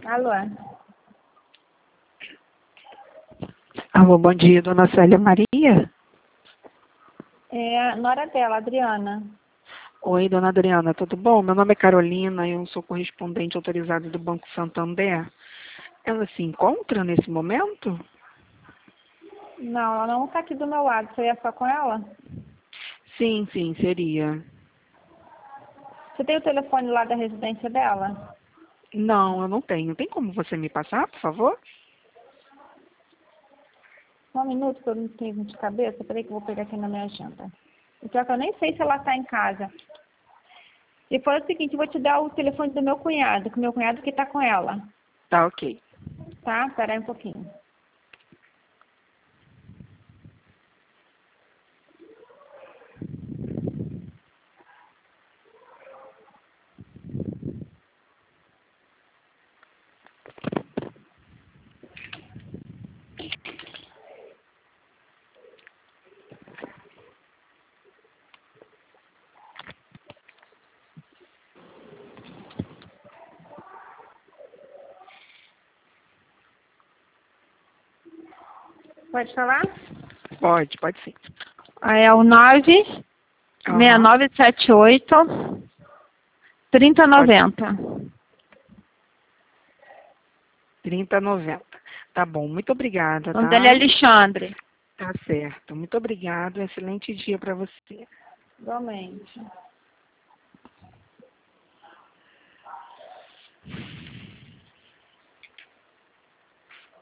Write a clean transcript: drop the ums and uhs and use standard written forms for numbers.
Alô? Alô, bom dia, dona Célia Maria. É a nora dela, Adriana. Oi, dona Adriana, tudo bom? Meu nome é Carolina, eu sou correspondente autorizado do Banco Santander. Ela se encontra nesse momento? Não, ela não está aqui do meu lado. Você ia só com ela? Sim, seria. Você tem o telefone lá da residência dela? Não, eu não tenho. Tem como você me passar, por favor? Só um minuto que eu não tenho de cabeça. Peraí que eu vou pegar aqui na minha agenda. E pior que eu nem sei se ela está em casa. E foi o seguinte, eu vou te dar o telefone do meu cunhado, que o meu cunhado que está com ela. Tá, ok. Tá? Peraí um pouquinho. Pode falar? Pode sim. É o 96978-3090. 30,90. Tá bom, muito obrigada, O nome dele é tá? Alexandre. Tá certo. Muito obrigada, excelente dia para você. Igualmente.